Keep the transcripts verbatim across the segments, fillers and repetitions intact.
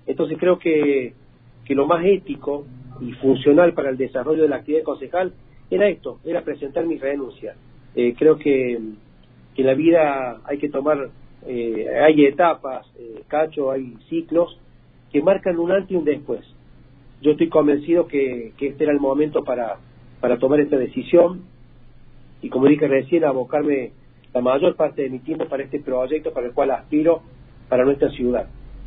Entonces creo que, que lo más ético y funcional para el desarrollo de la actividad concejal era esto, era presentar mi renuncia. Eh, creo que, que en la vida hay que tomar, eh, hay etapas, eh, Cacho, hay ciclos que marcan un antes y un después. Yo estoy convencido que, que este era el momento para, para tomar esta decisión y, como dije recién, abocarme la mayor parte de mi tiempo para este proyecto para el cual aspiro para nuestra ciudad.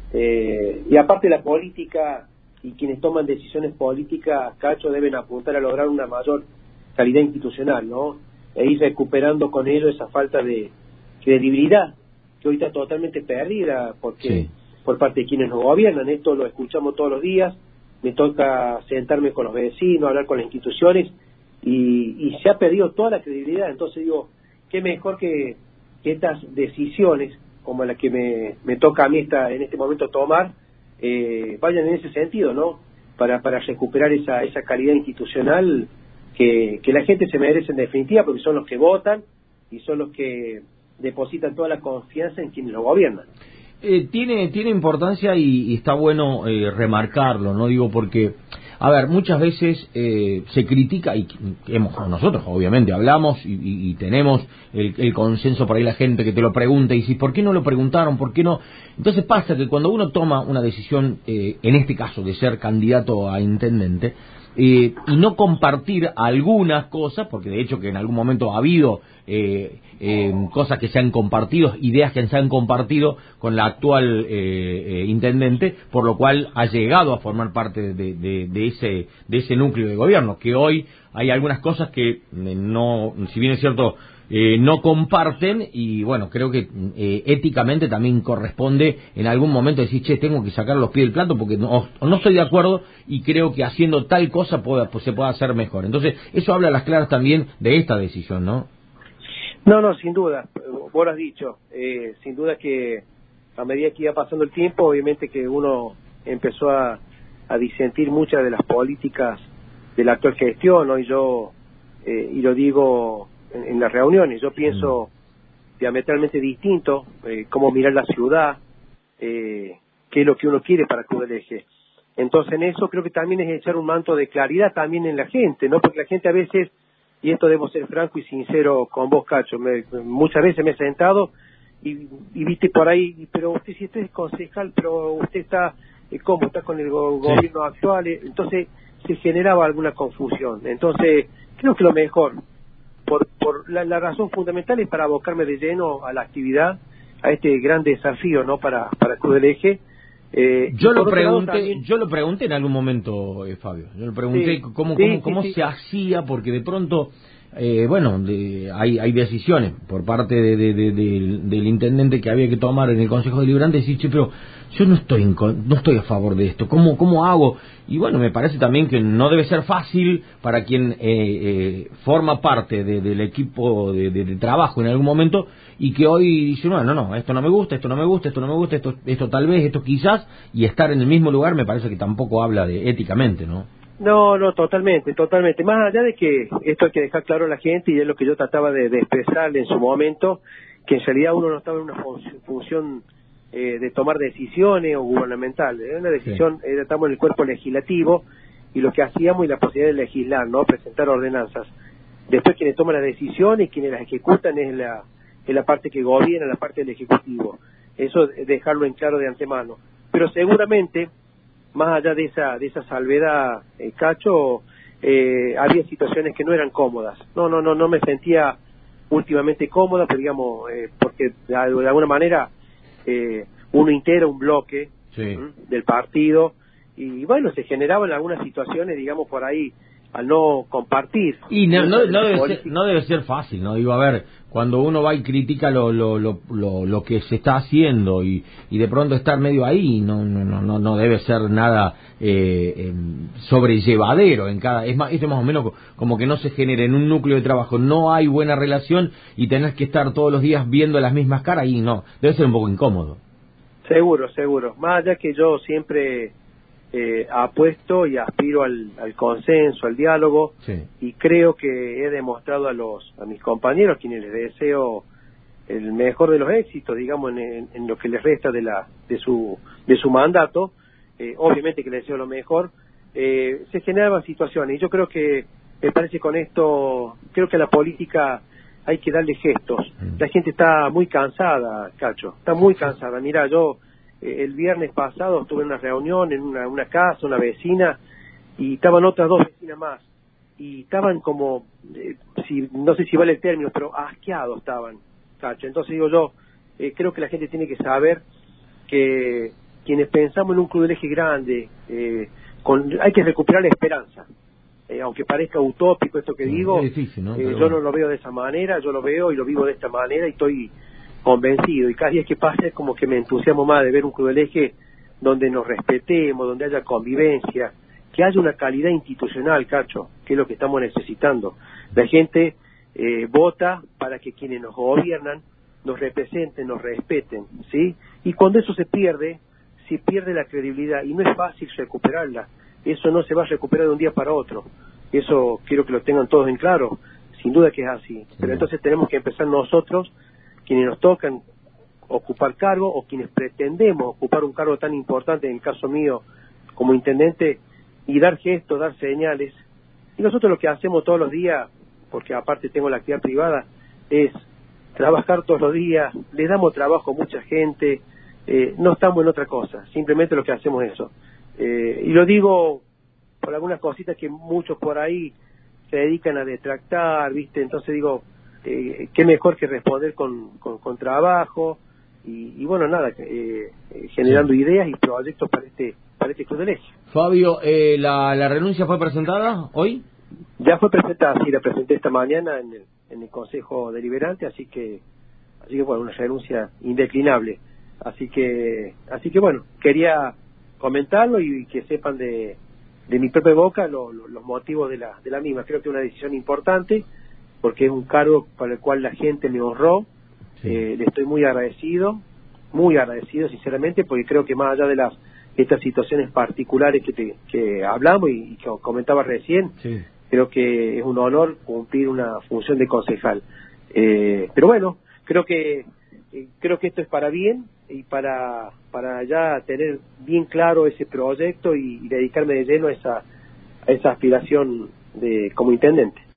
Eh, y aparte la política y quienes toman decisiones políticas, Cacho, deben apuntar a lograr una mayor calidad institucional, ¿no? E ir recuperando con ello esa falta de credibilidad que hoy está totalmente perdida porque sí. por parte de quienes nos gobiernan. Esto lo escuchamos todos los días, me toca sentarme con los vecinos, hablar con las instituciones y, y se ha perdido toda la credibilidad. Entonces digo, qué mejor que, que estas decisiones como la que me, me toca a mí esta, en este momento tomar, eh, vayan en ese sentido, ¿no? Para, para recuperar esa, esa calidad institucional que, que la gente se merece en definitiva, porque son los que votan y son los que depositan toda la confianza en quienes lo gobiernan. Eh, tiene tiene importancia y, y está bueno eh, remarcarlo, ¿no? Digo, porque, a ver, muchas veces eh, se critica, y hemos, nosotros obviamente hablamos y, y, y tenemos el, el consenso por ahí, la gente que te lo pregunta y dice, ¿por qué no lo preguntaron? ¿Por qué no? Entonces pasa que cuando uno toma una decisión, eh, en este caso de ser candidato a intendente, Eh, y no compartir algunas cosas, porque de hecho que en algún momento ha habido eh, eh, cosas que se han compartido, ideas que se han compartido con la actual eh, eh, intendente, por lo cual ha llegado a formar parte de, de, de ese de ese núcleo de gobierno, que hoy hay algunas cosas que no, si bien es cierto, Eh, no comparten, y bueno, creo que eh, éticamente también corresponde en algún momento decir, che, tengo que sacar los pies del plato porque no, no estoy de acuerdo y creo que haciendo tal cosa pueda, pues, se pueda hacer mejor. Entonces, eso habla a las claras también de esta decisión, ¿no? No, no, sin duda, vos lo has dicho, eh, sin duda que a medida que iba pasando el tiempo, obviamente que uno empezó a, a disentir muchas de las políticas de la actual gestión, ¿no? Y yo, eh, y lo digo en, en las reuniones, yo pienso mm. diametralmente distinto, eh, cómo mirar la ciudad, eh, qué es lo que uno quiere para Cruz del Eje. Entonces en eso creo que también es echar un manto de claridad también en la gente, ¿no? Porque la gente a veces, y esto debo ser franco y sincero con vos, Cacho, me, muchas veces me he sentado y, y viste por ahí, pero usted si usted es concejal, pero usted está, eh, ¿cómo? Está con el go- sí. gobierno actual, eh, entonces se generaba alguna confusión. Entonces creo que lo mejor, por, por la, la razón fundamental es para abocarme de lleno a la actividad, a este gran desafío, ¿no? Para, para Cruz del Eje. Eh, yo lo pregunté también... yo lo pregunté en algún momento, eh, Fabio, yo lo pregunté sí, cómo sí, cómo, sí, cómo sí. se hacía, porque de pronto eh, bueno, de, hay hay decisiones por parte de, de, de, de, del intendente que había que tomar en el Consejo Deliberante y decir, che, pero yo no estoy en, no estoy a favor de esto, ¿cómo cómo hago? Y bueno, me parece también que no debe ser fácil para quien eh, eh, forma parte de, del equipo de, de, de trabajo en algún momento y que hoy dice, no, no, no, esto no me gusta, esto no me gusta, esto no me gusta, esto esto tal vez, esto quizás, y estar en el mismo lugar me parece que tampoco habla de éticamente, ¿no? No, no, totalmente, totalmente. Más allá de que esto hay que dejar claro a la gente, y es lo que yo trataba de, de expresarle en su momento, que en realidad uno no estaba en una función, función eh, de tomar decisiones o gubernamental. Era una decisión, sí. era, estamos en el cuerpo legislativo, y lo que hacíamos y la posibilidad de legislar, ¿no? Presentar ordenanzas. Después quienes toman las decisiones, quienes las ejecutan es la, es la parte que gobierna, la parte del Ejecutivo. Eso dejarlo en claro de antemano. Pero seguramente, más allá de esa de esa salvedad, eh, Cacho, eh, había situaciones que no eran cómodas. No, no, no, no me sentía últimamente cómoda, pero digamos, eh, porque de, de alguna manera eh, uno integra un bloque sí. ¿m? del partido, y bueno, se generaban algunas situaciones, digamos, por ahí, al no compartir. Y no, no, no, debe ser, no debe ser fácil, ¿no? Digo, a ver, cuando uno va y critica lo lo lo lo, lo que se está haciendo y, y de pronto estar medio ahí, no no no no debe ser nada eh, eh, sobrellevadero en cada, es más, esto más o menos como que no se genera en un núcleo de trabajo, no hay buena relación y tenés que estar todos los días viendo las mismas caras y no, debe ser un poco incómodo. Seguro, seguro. Más allá que yo siempre Eh, apuesto y aspiro al, al consenso, al diálogo, sí. y creo que he demostrado a los a mis compañeros, quienes les deseo el mejor de los éxitos, digamos, en, en, en lo que les resta de la de su de su mandato, eh, obviamente que le deseo lo mejor, eh, se generaban situaciones, y yo creo que, me parece con esto, creo que a la política hay que darle gestos. La gente está muy cansada, Cacho, está muy cansada. Mira, yo eh, el viernes pasado estuve en una reunión en una, una casa, una vecina, y estaban otras dos vecinas más, y estaban como, eh, si, no sé si vale el término, pero asqueados estaban, Cacho. Entonces digo yo, eh, creo que la gente tiene que saber que quienes pensamos en un Club del Eje grande, eh, con, hay que recuperar la esperanza. Eh, aunque parezca utópico esto que sí, digo, es difícil, ¿no? eh, yo bueno. no lo veo de esa manera, yo lo veo y lo vivo de esta manera y estoy convencido. Y cada día que pasa es como que me entusiasmo más de ver un Club del Eje donde nos respetemos, donde haya convivencia, que haya una calidad institucional, Cacho, que es lo que estamos necesitando. La gente eh, vota para que quienes nos gobiernan nos representen, nos respeten, ¿sí? Y cuando eso se pierde, se pierde la credibilidad y no es fácil recuperarla. Eso no se va a recuperar de un día para otro. Eso quiero que lo tengan todos en claro. Sin duda que es así. Sí. Pero entonces tenemos que empezar nosotros, quienes nos tocan ocupar cargo o quienes pretendemos ocupar un cargo tan importante, en el caso mío como intendente, y dar gestos, dar señales. Y nosotros lo que hacemos todos los días, porque aparte tengo la actividad privada, es trabajar todos los días, le damos trabajo a mucha gente, eh, no estamos en otra cosa, simplemente lo que hacemos es eso. Eh, y lo digo por algunas cositas que muchos por ahí se dedican a detractar, ¿viste? Entonces digo, eh, qué mejor que responder con, con, con trabajo y, y bueno, nada, eh, generando sí. ideas y proyectos para este para este Club del Eje. Fabio, eh, ¿la, ¿la renuncia fue presentada hoy? Ya fue presentada, sí, la presenté esta mañana en el, en el Consejo Deliberante, así que, así que bueno, una renuncia indeclinable. Así que, así que bueno, quería comentarlo y que sepan de, de mi propia boca lo, lo, los motivos de la, de la misma. Creo que es una decisión importante porque es un cargo para el cual la gente me honró. Sí. Eh, le estoy muy agradecido, muy agradecido sinceramente, porque creo que más allá de las estas situaciones particulares que, te, que hablamos y, y que comentaba recién, sí. creo que es un honor cumplir una función de concejal. Eh, pero bueno, creo que eh, creo que esto es para bien y para para ya tener bien claro ese proyecto y, y dedicarme de lleno a esa a esa aspiración de como intendente.